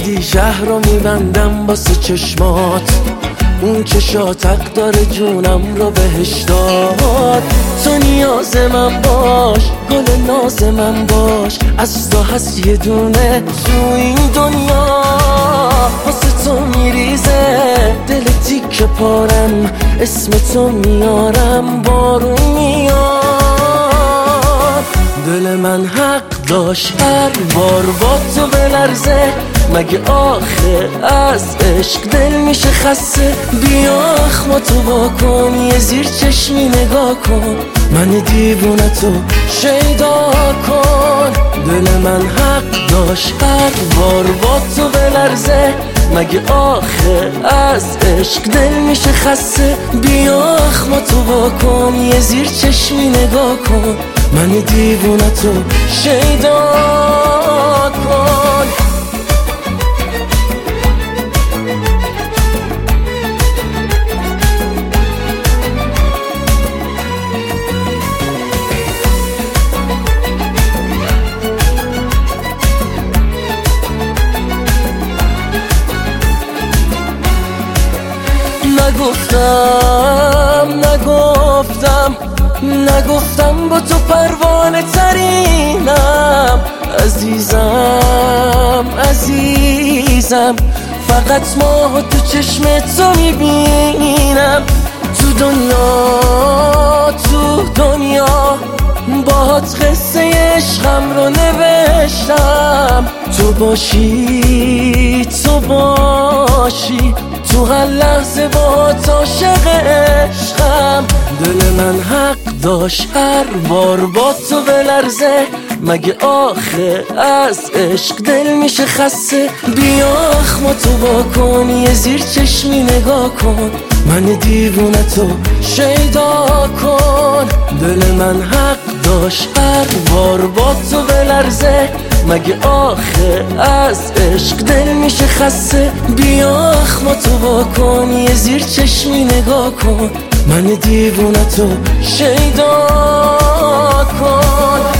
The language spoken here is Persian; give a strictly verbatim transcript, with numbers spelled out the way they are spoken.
دیدی شهر رو میبندم واسه چشمات، اون چشات حق داره جونم رو بهش داد. تو نیاز من باش، گل ناز من باش، از تو هست یه دونه تو این دنیا. واسه تو میریزه دل تیک پارم، اسم تو میارم بارون میاد. دل من حق داشت هر بار با تو بلرزه، مگه آخه از عشق دل میشه خسته؟ بیا اخماتو با کن، یه زیر چشمی نگاه کن، من دیوونه تو شیدا کن. دل من حق داشت هر بار با تو بلرزه، مگه آخه از عشق دل میشه خسته؟ بیا اخماتو با کن، یه زیر چشمی نگاه کن، من دیوونه تو شیدا کن. نگفتم نگفتم نگفتم با تو پروانه ترینم، عزیزم عزیزم، فقط ماه تو چشم تو میبینم. تو دنیا تو دنیا باهات قصه عشقم رو نوشتم. تو باشی تو باشی تو هر لحظه باهات عاشق عشقم. دل من حق داشت هر بار با تو بلرزه، مگه آخه از عشق دل میشه خسته؟ بیا اخماتو با کن، یه زیر چشمی نگاه کن، من دیوونه تو شیدا کن. دل من حق داشت هر بار با تو بلرزه، مگه آخه از عشق دل میشه خسته؟ بیا اخماتو با کن، یه زیر چشمی نگاه کن، من دیوونه تو شیدا کن.